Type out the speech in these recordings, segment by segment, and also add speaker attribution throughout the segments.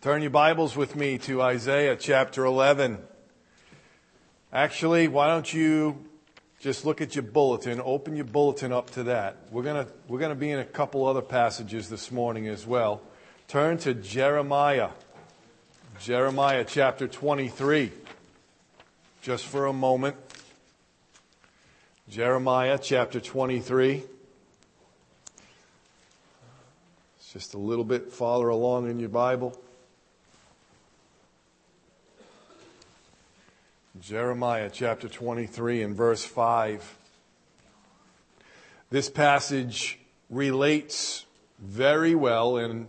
Speaker 1: Turn your Bibles with me to Isaiah chapter 11. Actually, why don't you just look at your bulletin, open your bulletin up to that. We're going to be in a couple other passages this morning as well. Turn to Jeremiah chapter 23. Just for a moment. Jeremiah chapter 23. It's just a little bit farther along in your Bible. Jeremiah chapter 23 and verse 5. This passage relates very well and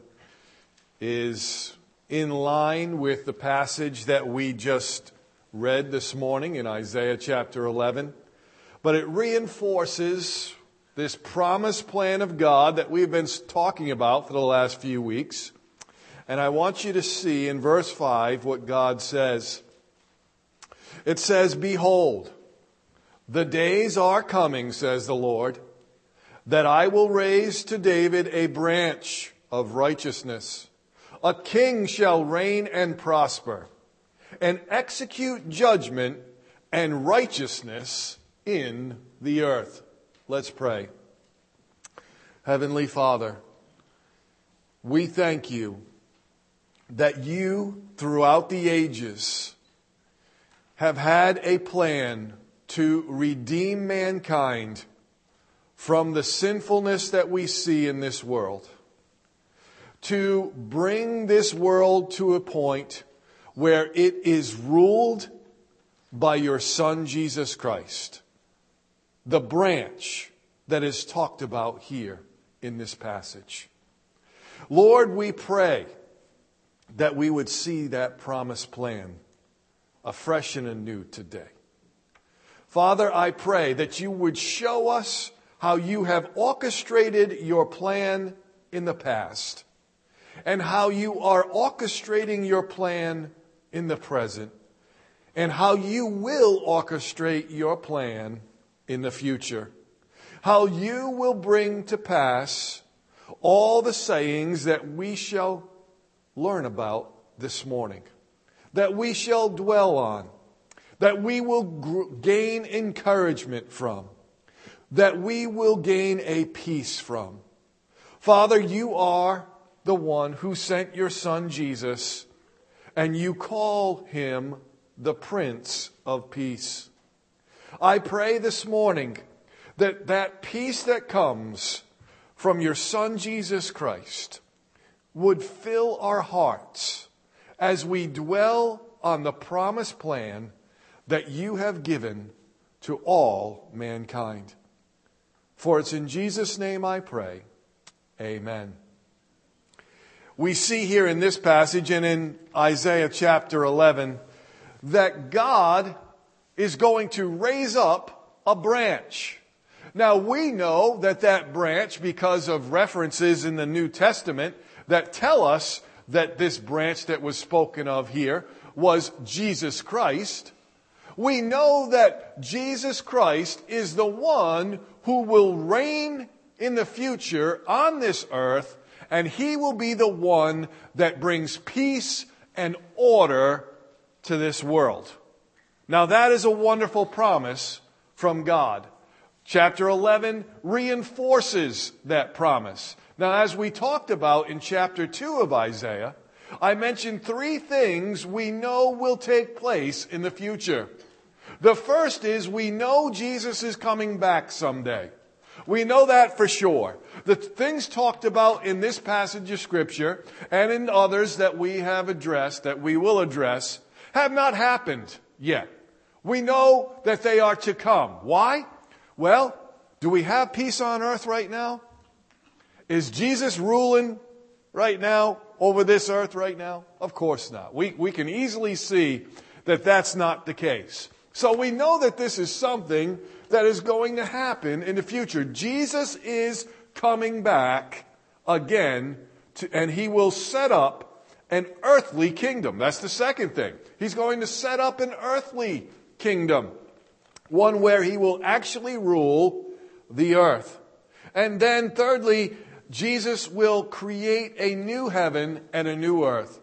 Speaker 1: is in line with the passage that we just read this morning in Isaiah chapter 11. But it reinforces this promised plan of God that we've been talking about for the last few weeks. And I want you to see in verse 5 what God says. It says, "Behold, the days are coming, says the Lord, that I will raise to David a branch of righteousness. A king shall reign and prosper, and execute judgment and righteousness in the earth." Let's pray. Heavenly Father, we thank you that you, throughout the ages, have had a plan to redeem mankind from the sinfulness that we see in this world. To bring this world to a point where it is ruled by your Son, Jesus Christ. The branch that is talked about here in this passage. Lord, we pray that we would see that promised plan afresh and anew today. Father, I pray that you would show us how you have orchestrated your plan in the past and how you are orchestrating your plan in the present and how you will orchestrate your plan in the future. How you will bring to pass all the sayings that we shall learn about this morning, that we shall dwell on, that we will gain encouragement from, that we will gain a peace from. Father, you are the one who sent your Son Jesus, and you call him the Prince of Peace. I pray this morning that that peace that comes from your Son Jesus Christ would fill our hearts as we dwell on the promised plan that you have given to all mankind. For it's in Jesus' name I pray. Amen. We see here in this passage and in Isaiah chapter 11 that God is going to raise up a branch. Now we know that branch, because of references in the New Testament that tell us that this branch that was spoken of here was Jesus Christ. We know that Jesus Christ is the one who will reign in the future on this earth, and he will be the one that brings peace and order to this world. Now that is a wonderful promise from God. Chapter 11 reinforces that promise. Now, as we talked about in chapter 2 of Isaiah, I mentioned three things we know will take place in the future. The first is we know Jesus is coming back someday. We know that for sure. The things talked about in this passage of Scripture and in others that we have addressed, that we will address, have not happened yet. We know that they are to come. Why? Well, do we have peace on earth right now? Is Jesus ruling right now over this earth right now? Of course not. We can easily see that that's not the case. So we know that this is something that is going to happen in the future. Jesus is coming back again, and he will set up an earthly kingdom. That's the second thing. He's going to set up an earthly kingdom, one where he will actually rule the earth. And then thirdly, Jesus will create a new heaven and a new earth.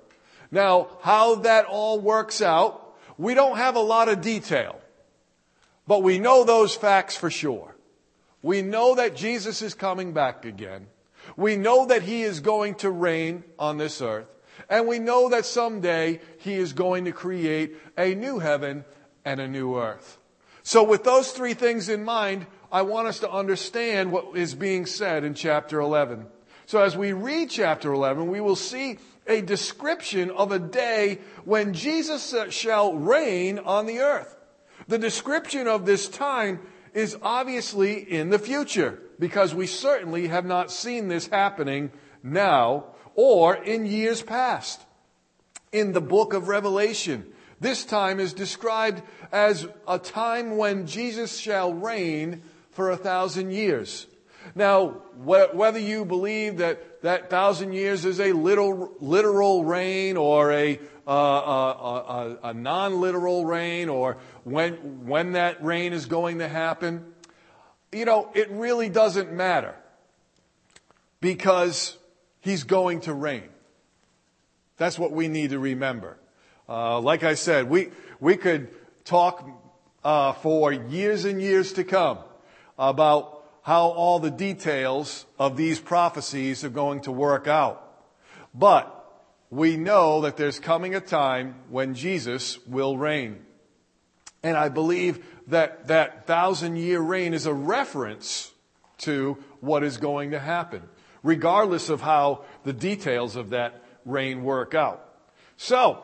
Speaker 1: Now, how that all works out, we don't have a lot of detail, but we know those facts for sure. We know that Jesus is coming back again. We know that he is going to reign on this earth. And we know that someday he is going to create a new heaven and a new earth. So with those three things in mind, I want us to understand what is being said in chapter 11. So as we read chapter 11, we will see a description of a day when Jesus shall reign on the earth. The description of this time is obviously in the future, because we certainly have not seen this happening now or in years past. In the book of Revelation, this time is described as a time when Jesus shall reign for 1,000 years. Now, whether you believe that 1,000 years is a literal reign or a non-literal reign, or when that reign is going to happen, it really doesn't matter, because he's going to reign. That's what we need to remember. Like I said, we could talk for years and years to come about how all the details of these prophecies are going to work out. But we know that there's coming a time when Jesus will reign. And I believe that 1,000-year reign is a reference to what is going to happen, regardless of how the details of that reign work out. So,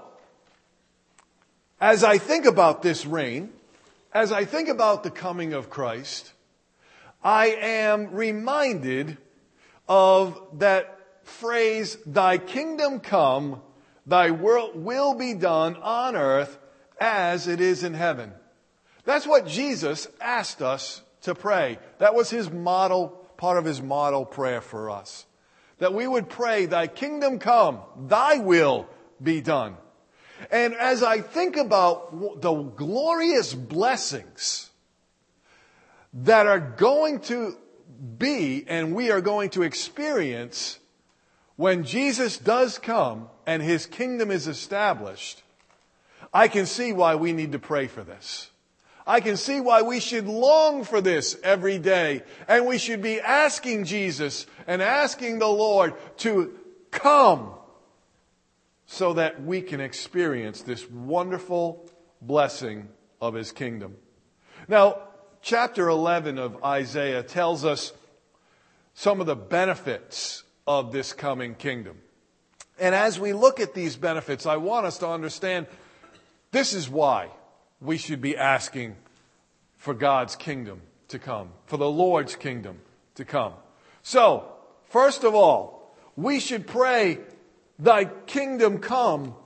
Speaker 1: as I think about this reign, as I think about the coming of Christ, I am reminded of that phrase, "Thy kingdom come, thy will be done on earth as it is in heaven." That's what Jesus asked us to pray. That was his model, part of his model prayer for us. That we would pray, "Thy kingdom come, thy will be done." And as I think about the glorious blessings that are going to be and we are going to experience when Jesus does come and his kingdom is established, I can see why we need to pray for this. I can see why we should long for this every day. And we should be asking Jesus and asking the Lord to come so that we can experience this wonderful blessing of his kingdom. Now, chapter 11 of Isaiah tells us some of the benefits of this coming kingdom. And as we look at these benefits, I want us to understand this is why we should be asking for God's kingdom to come, for the Lord's kingdom to come. So, first of all, we should pray, "Thy kingdom come,"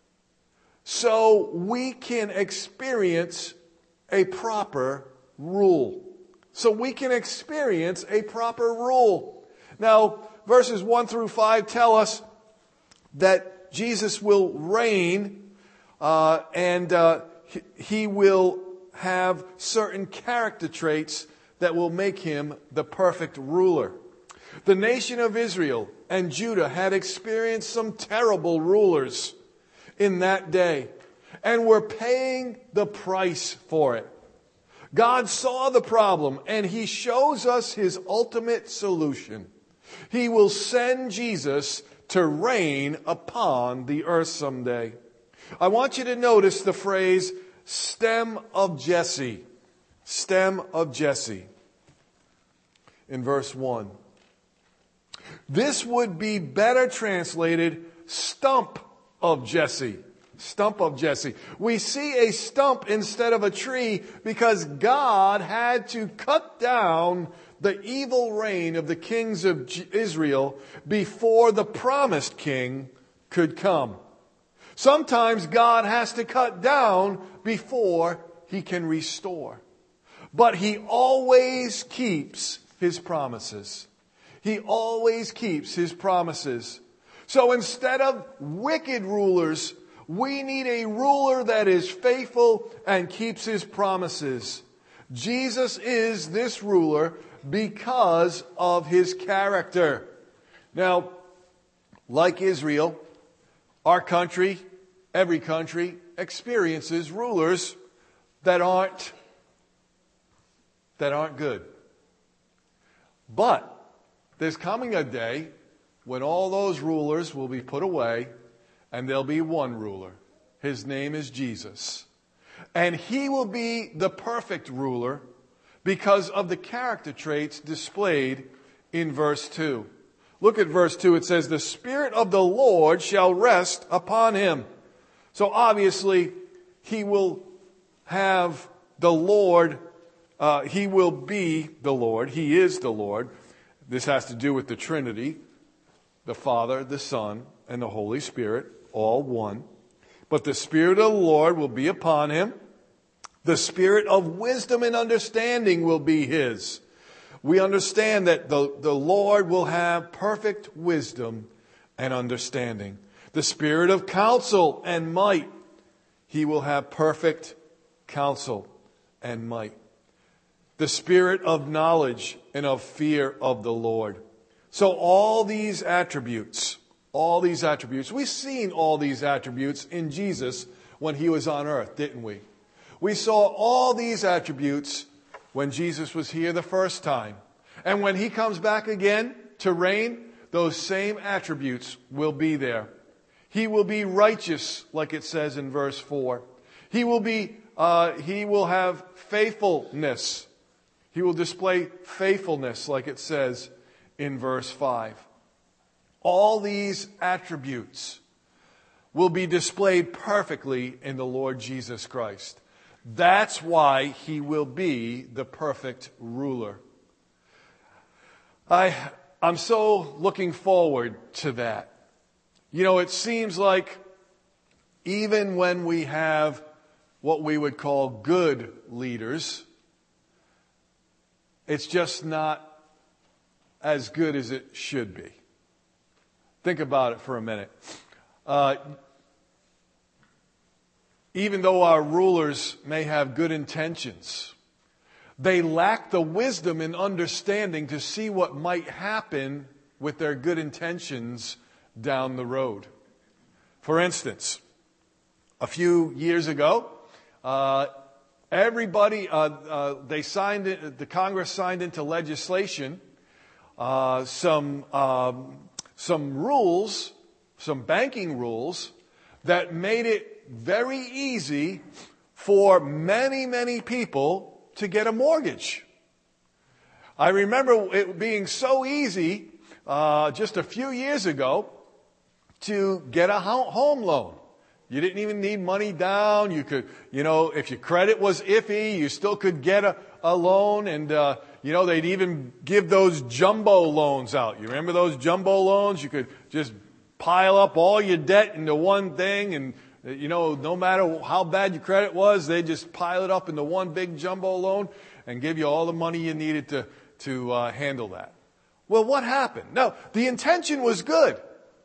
Speaker 1: so we can experience a proper rule. So we can experience a proper rule. Now, verses 1 through 5 tell us that Jesus will reign, and he will have certain character traits that will make him the perfect ruler. The nation of Israel and Judah had experienced some terrible rulers in that day and were paying the price for it. God saw the problem, and he shows us his ultimate solution. He will send Jesus to reign upon the earth someday. I want you to notice the phrase, "stem of Jesse." Stem of Jesse. In verse 1. This would be better translated, "stump of Jesse." Stump of Jesse. We see a stump instead of a tree because God had to cut down the evil reign of the kings of Israel before the promised king could come. Sometimes God has to cut down before he can restore. But he always keeps his promises. He always keeps his promises. So instead of wicked rulers, we need a ruler that is faithful and keeps his promises. Jesus is this ruler because of his character. Now, like Israel, Our country, every country, experiences rulers that aren't good. But there's coming a day when all those rulers will be put away and there'll be one ruler. His name is Jesus. And he will be the perfect ruler because of the character traits displayed in verse 2. Look at verse 2. It says, "The Spirit of the Lord shall rest upon him." So obviously, he will have the Lord. He will be the Lord. He is the Lord. This has to do with the Trinity, the Father, the Son, and the Holy Spirit, all one. But the Spirit of the Lord will be upon him. The Spirit of wisdom and understanding will be his. We understand that the Lord will have perfect wisdom and understanding. The Spirit of counsel and might. He will have perfect counsel and might. The Spirit of knowledge and of fear of the Lord. So all these attributes, we've seen all these attributes in Jesus when he was on earth, didn't we? We saw all these attributes when Jesus was here the first time. And when he comes back again to reign, those same attributes will be there. He will be righteous, like it says in verse 4. He will have faithfulness. He will display faithfulness, like it says in verse 5. All these attributes will be displayed perfectly in the Lord Jesus Christ. That's why he will be the perfect ruler. I'm so looking forward to that. You know, it seems like even when we have what we would call good leaders, it's just not as good as it should be. Think about it for a minute. Even though our rulers may have good intentions, they lack the wisdom and understanding to see what might happen with their good intentions down the road. For instance, a few years ago, the Congress signed into legislation some rules, some banking rules that made it very easy for many, many people to get a mortgage. I remember it being so easy just a few years ago to get a home loan. You didn't even need money down. You could, if your credit was iffy, you still could get a loan. And, they'd even give those jumbo loans out. You remember those jumbo loans? You could just pile up all your debt into one thing. And, no matter how bad your credit was, they just pile it up into one big jumbo loan and give you all the money you needed to handle that. Well, what happened? No, the intention was good.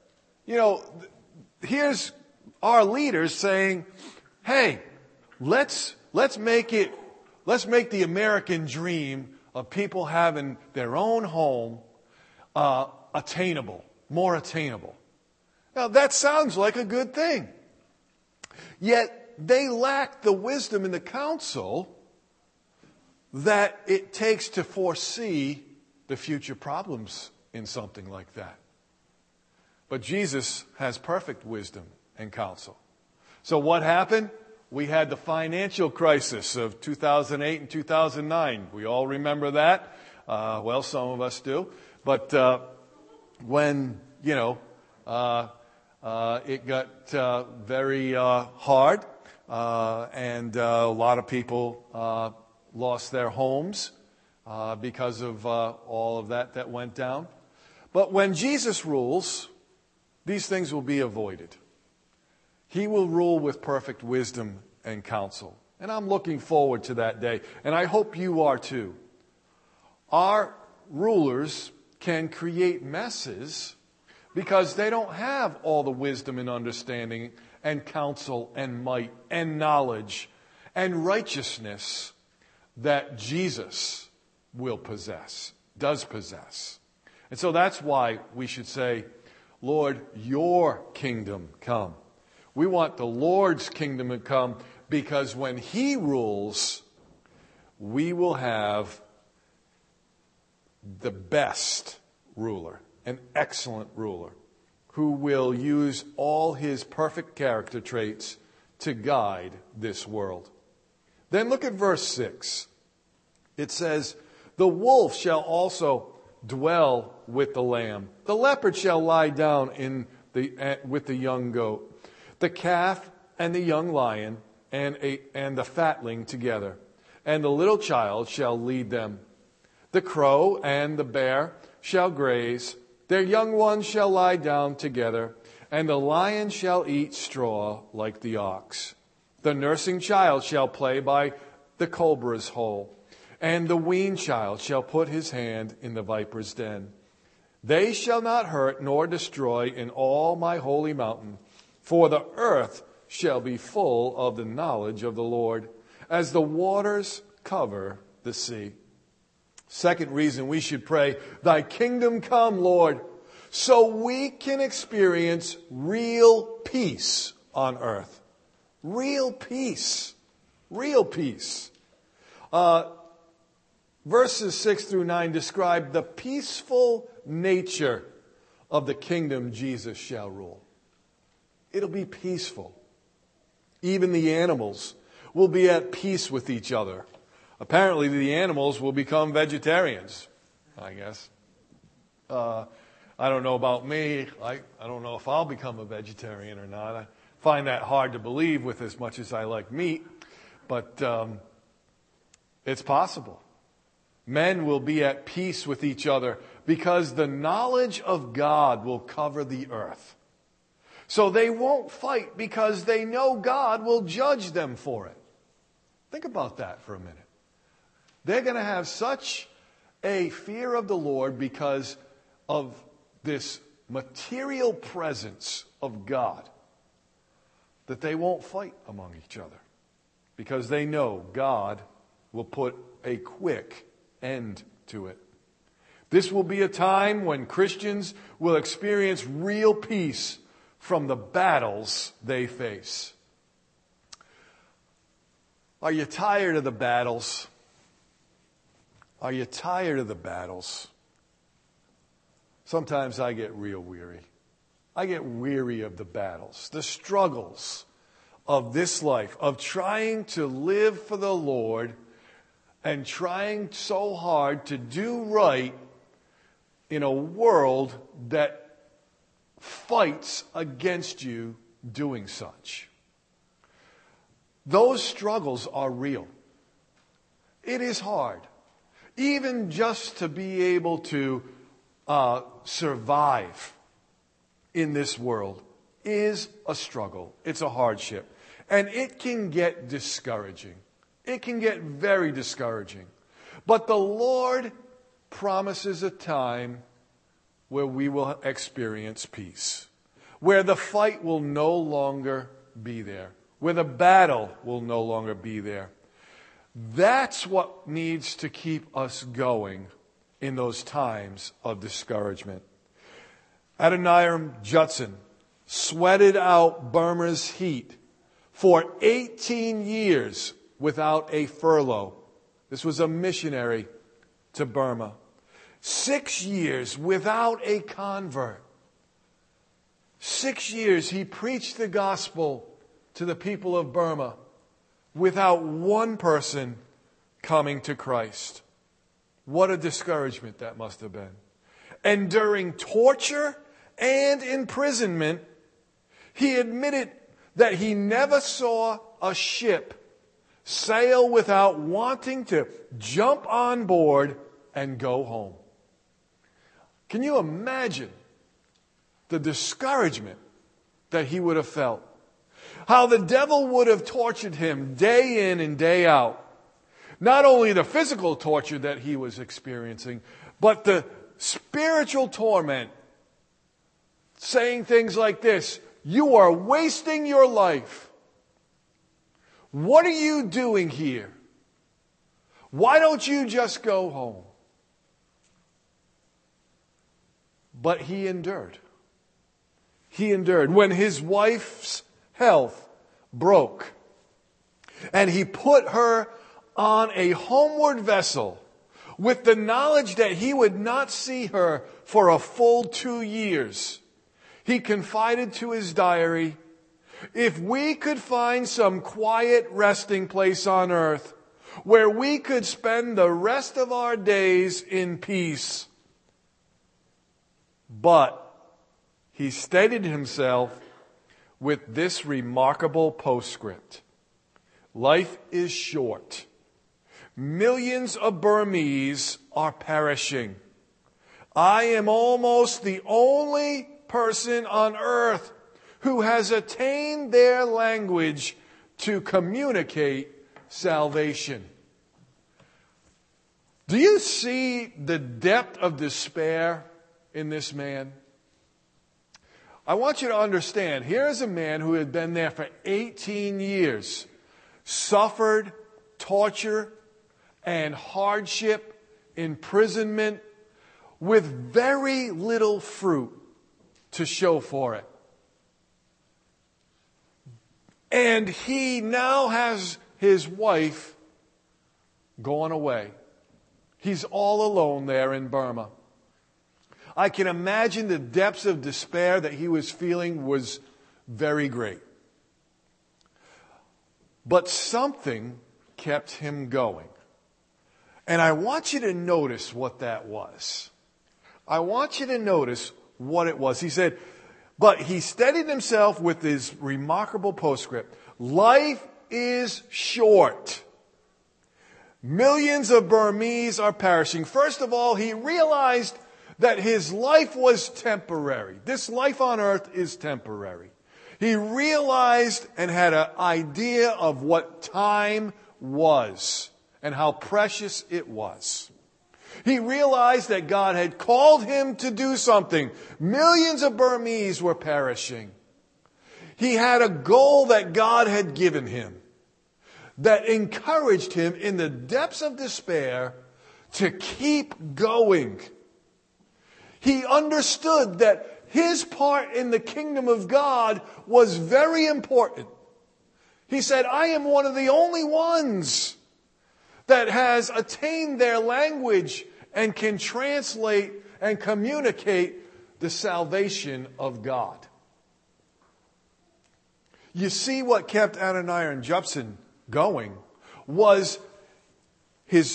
Speaker 1: Here's our leaders saying, "Hey, let's make the American dream of people having their own home attainable, more attainable." Now that sounds like a good thing. Yet they lack the wisdom and the counsel that it takes to foresee the future problems in something like that. But Jesus has perfect wisdom and counsel. So what happened? We had the financial crisis of 2008 and 2009. We all remember that. Well, some of us do. But when, it got very hard, and a lot of people lost their homes because of all of that went down. But when Jesus rules, these things will be avoided. He will rule with perfect wisdom and counsel. And I'm looking forward to that day. And I hope you are too. Our rulers can create messes because they don't have all the wisdom and understanding and counsel and might and knowledge and righteousness that Jesus does possess. And so that's why we should say, Lord, your kingdom come. We want the Lord's kingdom to come because when He rules, we will have the best ruler, an excellent ruler, who will use all His perfect character traits to guide this world. Then look at verse 6. It says, the wolf shall also dwell with the lamb. The leopard shall lie down with the young goat. The calf and the young lion and the fatling together. And the little child shall lead them. The crow and the bear shall graze. Their young ones shall lie down together. And the lion shall eat straw like the ox. The nursing child shall play by the cobra's hole. And the weaned child shall put his hand in the viper's den. They shall not hurt nor destroy in all my holy mountain, for the earth shall be full of the knowledge of the Lord, as the waters cover the sea. Second reason we should pray, thy kingdom come, Lord, so we can experience real peace on earth. Real peace. Real peace. Verses 6 through 9 describe the peaceful nature of the kingdom Jesus shall rule. It'll be peaceful. Even the animals will be at peace with each other. Apparently the animals will become vegetarians, I guess. I don't know about me. I don't know if I'll become a vegetarian or not. I find that hard to believe with as much as I like meat. But it's possible. Men will be at peace with each other because the knowledge of God will cover the earth. So they won't fight because they know God will judge them for it. Think about that for a minute. They're going to have such a fear of the Lord because of this material presence of God that they won't fight among each other because they know God will put a quick end to it. This will be a time when Christians will experience real peace from the battles they face. Are you tired of the battles? Are you tired of the battles? Sometimes I get real weary. I get weary of the battles, the struggles of this life, of trying to live for the Lord and trying so hard to do right in a world that fights against you doing such. Those struggles are real. It is hard. Even just to be able to survive in this world is a struggle. It's a hardship. And it can get discouraging. It can get very discouraging. But the Lord promises a time where we will experience peace. Where the fight will no longer be there. Where the battle will no longer be there. That's what needs to keep us going in those times of discouragement. Adoniram Judson sweated out Burma's heat for 18 years without a furlough. This was a missionary to Burma. 6 years without a convert. 6 years he preached the gospel to the people of Burma without one person coming to Christ. What a discouragement that must have been. And during torture and imprisonment, he admitted that he never saw a ship sail without wanting to jump on board and go home. Can you imagine the discouragement that he would have felt? How the devil would have tortured him day in and day out. Not only the physical torture that he was experiencing, but the spiritual torment. Saying things like this: you are wasting your life. What are you doing here? Why don't you just go home? But he endured. he endured. When his wife's health broke, and he put her on a homeward vessel with the knowledge that he would not see her for a full 2 years, he confided to his diary, "If we could find some quiet resting place on earth where we could spend the rest of our days in peace." But he steadied himself with this remarkable postscript: "Life is short. Millions of Burmese are perishing. I am almost the only person on earth who has attained their language to communicate salvation." Do you see the depth of despair in this man? I want you to understand, here is a man who had been there for 18 years, suffered torture and hardship, imprisonment, with very little fruit to show for it. And he now has his wife gone away. He's all alone there in Burma. I can imagine the depths of despair that he was feeling was very great. But something kept him going. And I want you to notice what that was. I want you to notice what it was. He said, but he steadied himself with his remarkable postscript: "Life is short. Millions of Burmese are perishing." First of all, he realized that his life was temporary. This life on earth is temporary. He realized and had an idea of what time was and how precious it was. He realized that God had called him to do something. Millions of Burmese were perishing. He had a goal that God had given him that encouraged him in the depths of despair to keep going. He understood that his part in the kingdom of God was very important. He said, "I am one of the only ones that has attained their language and can translate and communicate the salvation of God." You see, what kept Adoniram Judson going was his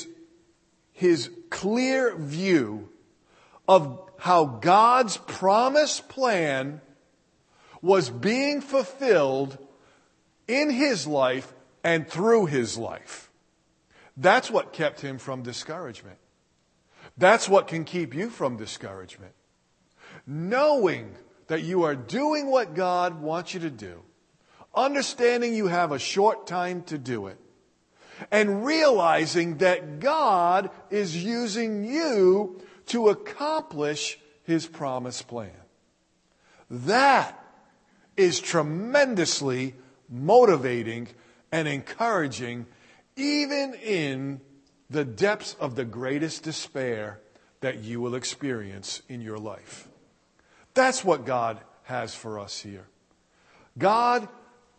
Speaker 1: clear view of how God's promised plan was being fulfilled in his life and through his life. That's what kept him from discouragement. That's what can keep you from discouragement. Knowing that you are doing what God wants you to do, understanding you have a short time to do it, and realizing that God is using you to accomplish his promised plan. That is tremendously motivating and encouraging, even in the depths of the greatest despair that you will experience in your life. That's what God has for us here. God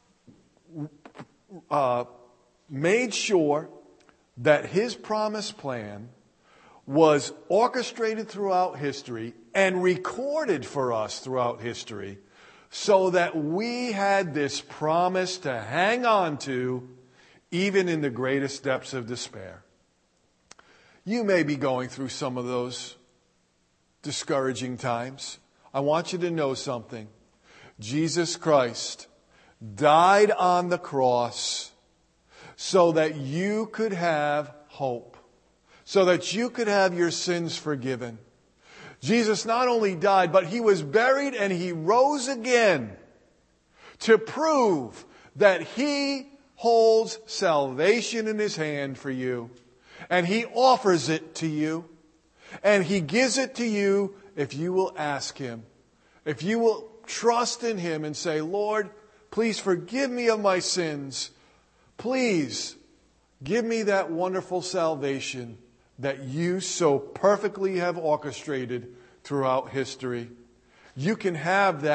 Speaker 1: made sure that his promised plan was orchestrated throughout history and recorded for us throughout history so that we had this promise to hang on to even in the greatest depths of despair. You may be going through some of those discouraging times. I want you to know something. Jesus Christ died on the cross so that you could have hope, so that you could have your sins forgiven. Jesus not only died, but he was buried and he rose again to prove that he holds salvation in his hand for you. And he offers it to you. And he gives it to you if you will ask him. If you will trust in him and say, "Lord, please forgive me of my sins. Please give me that wonderful salvation that you so perfectly have orchestrated throughout history." You can have that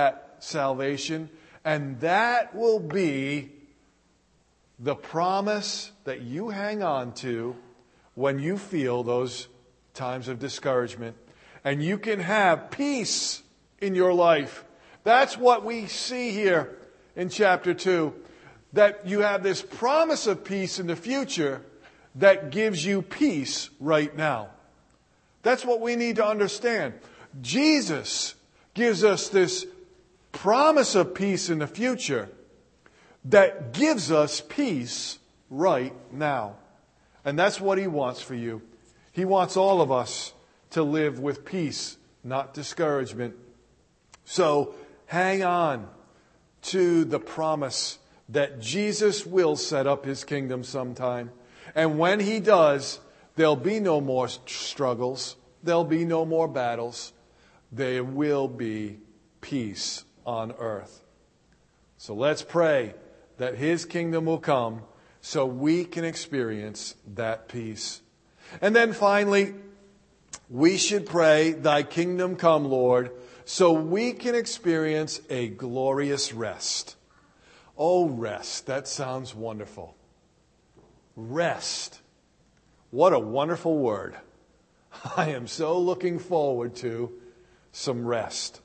Speaker 1: salvation, and that will be the promise that you hang on to when you feel those times of discouragement. And you can have peace in your life. That's what we see here in chapter 2. That you have this promise of peace in the future that gives you peace right now. That's what we need to understand. Jesus gives us this promise of peace in the future that gives us peace right now. And that's what He wants for you. He wants all of us to live with peace, not discouragement. So hang on to the promise that Jesus will set up His kingdom sometime. And when He does, there'll be no more struggles. There'll be no more battles. There will be peace on earth. So let's pray that His kingdom will come so we can experience that peace. And then finally, we should pray, Thy kingdom come, Lord, so we can experience a glorious rest. Oh, rest. That sounds wonderful. Rest. What a wonderful word. I am so looking forward to some rest.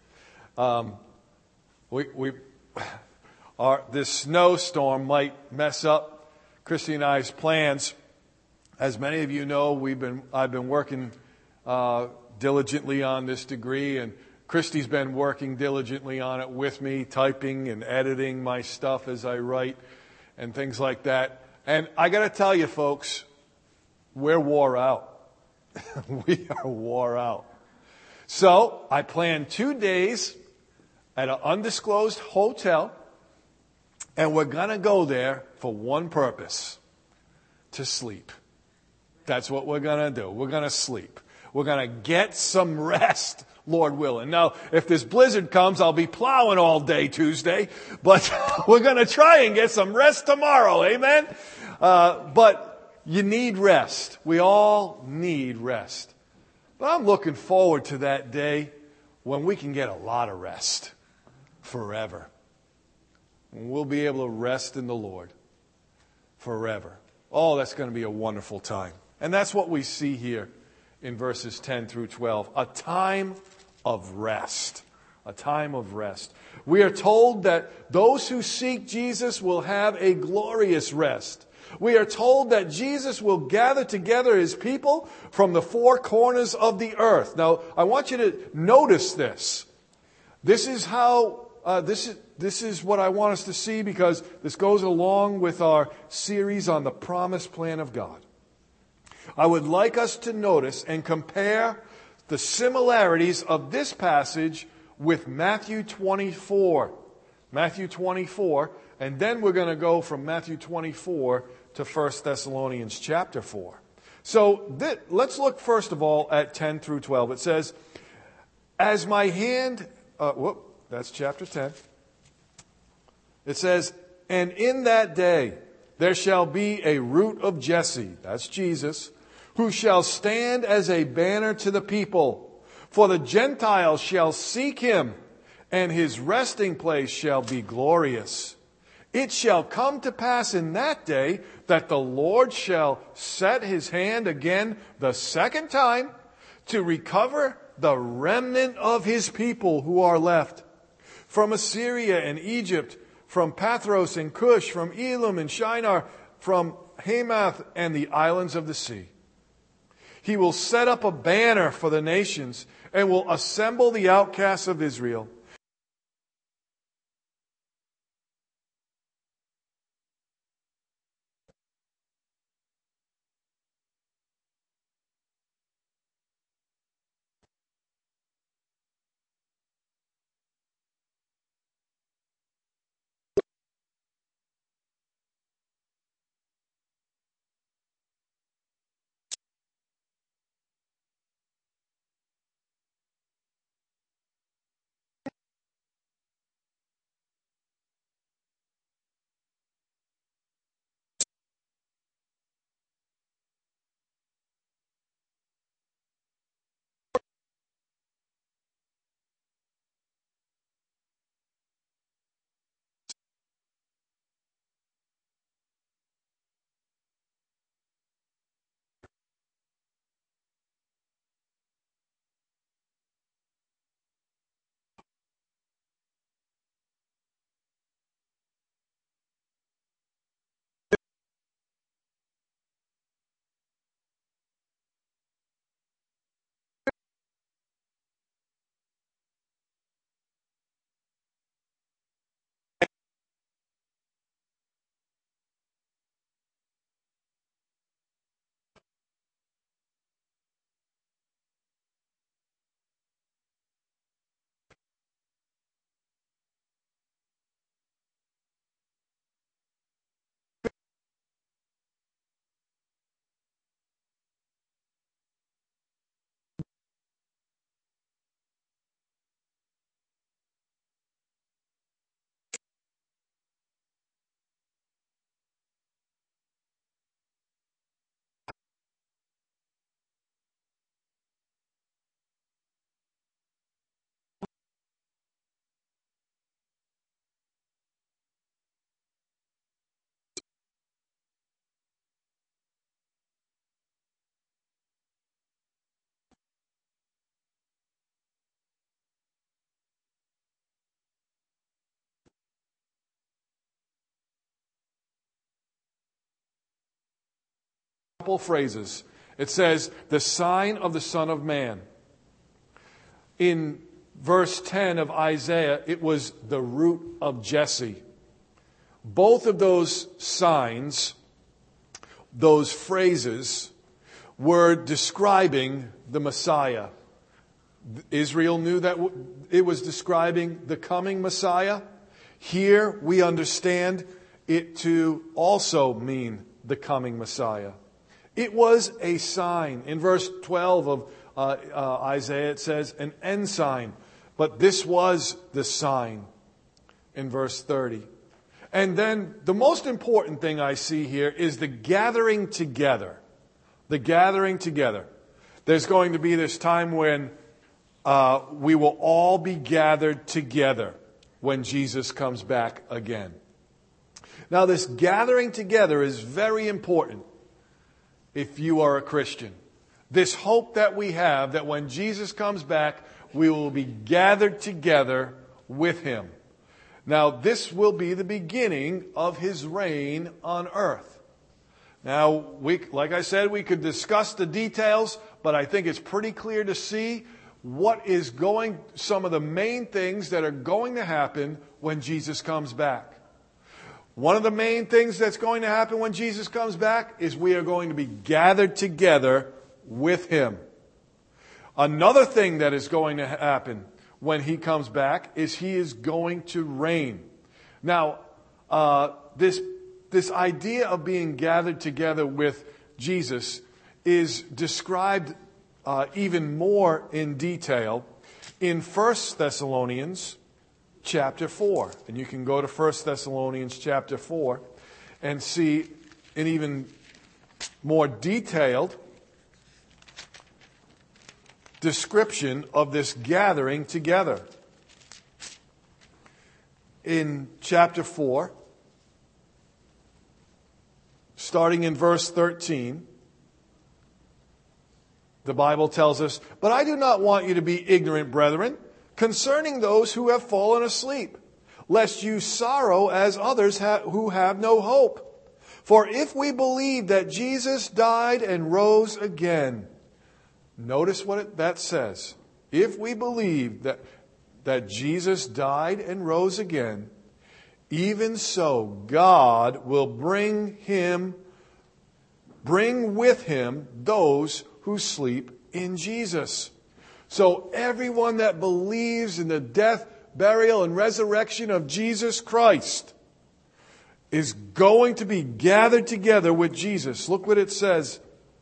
Speaker 1: This snowstorm might mess up Christy and I's plans. As many of you know, I've been working diligently on this degree, and Christy's been working diligently on it with me, typing and editing my stuff as I write and things like that. And I got to tell you, folks, we're wore out. We are wore out. So I planned 2 days at an undisclosed hotel, and we're going to go there for one purpose: to sleep. That's what we're going to do. We're going to sleep. We're going to get some rest, Lord willing. Now, if this blizzard comes, I'll be plowing all day Tuesday, but we're going to try and get some rest tomorrow. Amen? But you need rest. We all need rest. But I'm looking forward to that day when we can get a lot of rest forever. And we'll be able to rest in the Lord forever. Oh, that's going to be a wonderful time. And that's what we see here in verses 10 through 12. A time of rest. A time of rest. We are told that those who seek Jesus will have a glorious rest. We are told that Jesus will gather together His people from the four corners of the earth. Now, I want you to notice this. This is how, this is what I want us to see, because this goes along with our series on the promised plan of God. I would like us to notice and compare the similarities of this passage with Matthew 24. Matthew 24, and then we're going to go from Matthew 24 to 1 Thessalonians chapter 4. So let's look first of all at 10 through 12. It says, as my hand, that's chapter 10. It says, and in that day there shall be a root of Jesse, that's Jesus, who shall stand as a banner to the people. For the Gentiles shall seek Him, and His resting place shall be glorious. It shall come to pass in that day that the Lord shall set His hand again the second time to recover the remnant of His people who are left. From Assyria and Egypt, from Pathros and Cush, from Elam and Shinar, from Hamath and the islands of the sea. He will set up a banner for the nations and will assemble the outcasts of Israel. couple phrases. It says, the sign of the Son of Man. In verse 10 of Isaiah, it was the root of Jesse. Both of those signs, those phrases, were describing the Messiah. Israel knew that it was describing the coming Messiah. Here we understand it to also mean the coming Messiah. It was a sign. In verse 12 of Isaiah, it says, an ensign. But this was the sign in verse 30. And then the most important thing I see here is the gathering together. The gathering together. There's going to be this time when we will all be gathered together when Jesus comes back again. Now, this gathering together is very important if you are a Christian. This hope that we have that when Jesus comes back, we will be gathered together with Him. Now, this will be the beginning of His reign on earth. Now, like I said, we could discuss the details, but I think it's pretty clear to see some of the main things that are going to happen when Jesus comes back. One of the main things that's going to happen when Jesus comes back is we are going to be gathered together with Him. Another thing that is going to happen when He comes back is He is going to reign. Now, this idea of being gathered together with Jesus is described even more in detail in 1 Thessalonians chapter 4. And you can go to 1 Thessalonians chapter 4 and see an even more detailed description of this gathering together. In chapter 4, starting in verse 13, the Bible tells us, "But I do not want you to be ignorant, brethren, concerning those who have fallen asleep, lest you sorrow as others who have no hope. For if we believe that Jesus died and rose again," notice what that says. If we believe that Jesus died and rose again, even so God will bring with Him those who sleep in Jesus. So everyone that believes in the death, burial, and resurrection of Jesus Christ is going to be gathered together with Jesus. Look what it says.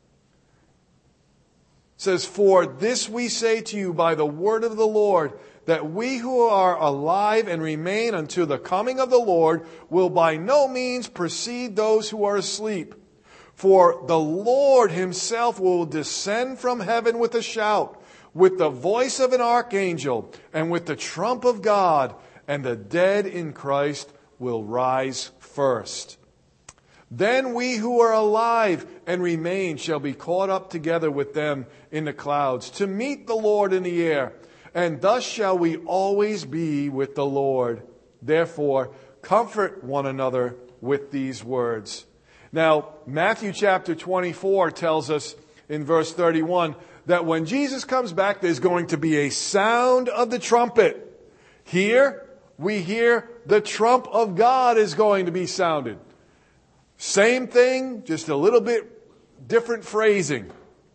Speaker 1: It says, "For this we say to you by the word of the Lord, that we who are alive and remain until the coming of the Lord will by no means precede those who are asleep. For the Lord Himself will descend from heaven with a shout, with the voice of an archangel, and with the trump of God, and the dead in Christ will rise first. Then we who are alive and remain shall be caught up together with them in the clouds to meet the Lord in the air, and thus shall we always be with the Lord. Therefore, comfort one another with these words." Now, Matthew chapter 24 tells us in verse 31 that when Jesus comes back, there's going to be a sound of the trumpet. Here, we hear the trump of God is going to be sounded. Same thing, just a little bit different phrasing.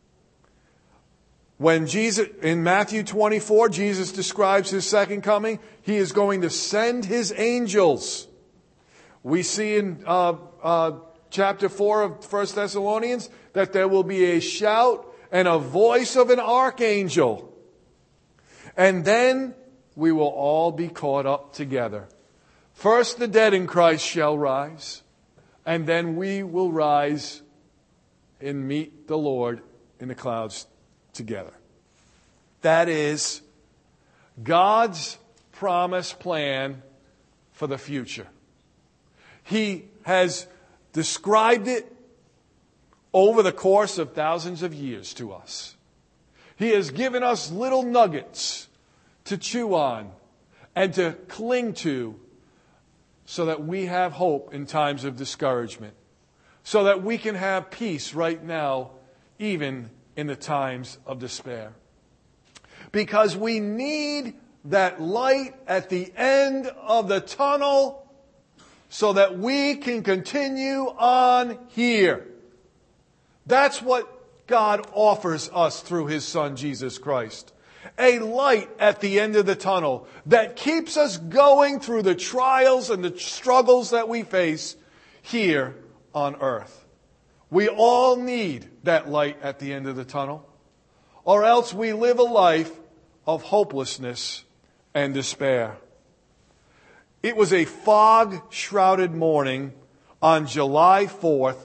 Speaker 1: When Jesus, in Matthew 24, Jesus describes His second coming. He is going to send His angels. We see in chapter 4 of 1 Thessalonians that there will be a shout and a voice of an archangel. And then we will all be caught up together. First the dead in Christ shall rise, and then we will rise and meet the Lord in the clouds together. That is God's promise plan for the future. He has described it over the course of thousands of years to us. He has given us little nuggets to chew on and to cling to so that we have hope in times of discouragement. so that we can have peace right now, even in the times of despair. Because we need that light at the end of the tunnel so that we can continue on here. That's what God offers us through His Son, Jesus Christ. A light at the end of the tunnel that keeps us going through the trials and the struggles that we face here on earth. We all need that light at the end of the tunnel, or else we live a life of hopelessness and despair. It was a fog-shrouded morning on July 4th,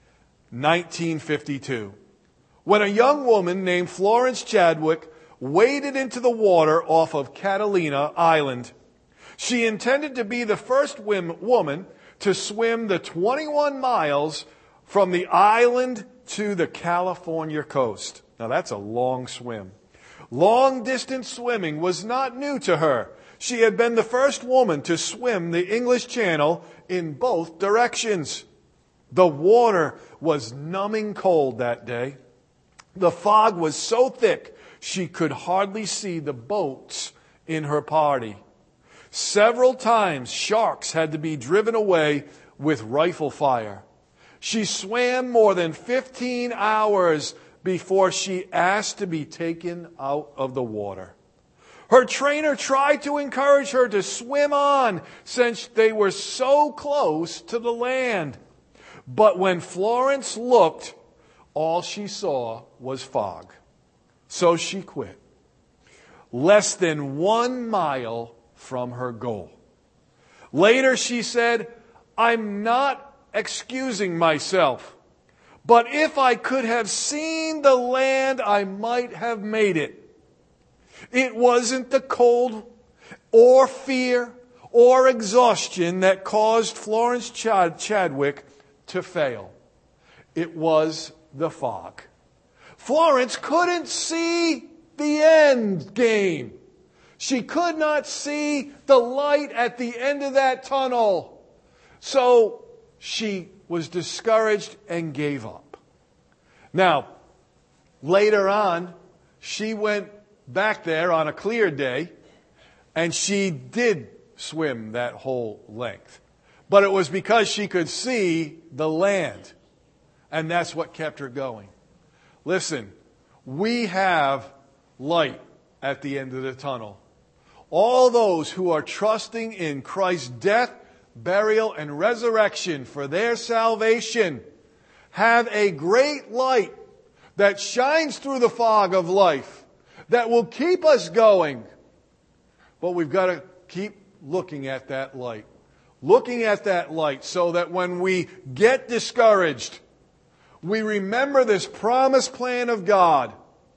Speaker 1: 1952, when a young woman named Florence Chadwick waded into the water off of Catalina Island. She intended to be the first woman to swim the 21 miles from the island to the California coast. Now that's a long swim. Long-distance swimming was not new to her. She had been the first woman to swim the English Channel in both directions. The water was numbing cold that day. The fog was so thick she could hardly see the boats in her party. Several times sharks had to be driven away with rifle fire. She swam more than 15 hours before she asked to be taken out of the water. Her trainer tried to encourage her to swim on since they were so close to the land. But when Florence looked, all she saw was fog. So she quit. Less than 1 mile from her goal. Later she said, "I'm not excusing myself, but if I could have seen the land, I might have made it." It wasn't the cold or fear or exhaustion that caused Florence Chadwick to fail. It was the fog. Florence couldn't see the end game. She could not see the light at the end of that tunnel. So she was discouraged and gave up. Now, later on, she went back there on a clear day, and she did swim that whole length. But it was because she could see the land, and that's what kept her going. Listen, we have light at the end of the tunnel. All those who are trusting in Christ's death, burial, and resurrection for their salvation have a great light that shines through the fog of life that will keep us going. But we've got to keep looking at that light. Looking at that light so that when we get discouraged, we remember this promised plan of God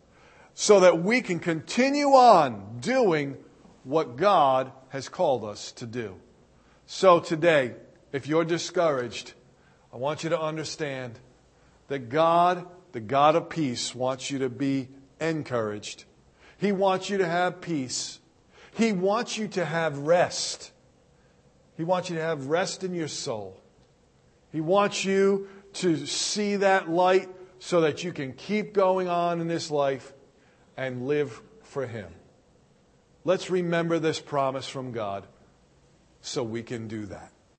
Speaker 1: so that we can continue on doing what God has called us to do. So today, if you're discouraged, I want you to understand that God, the God of peace, wants you to be encouraged. He wants you to have peace. He wants you to have rest. He wants you to have rest in your soul. He wants you to see that light so that you can keep going on in this life and live for Him. Let's remember this promise from God so we can do that.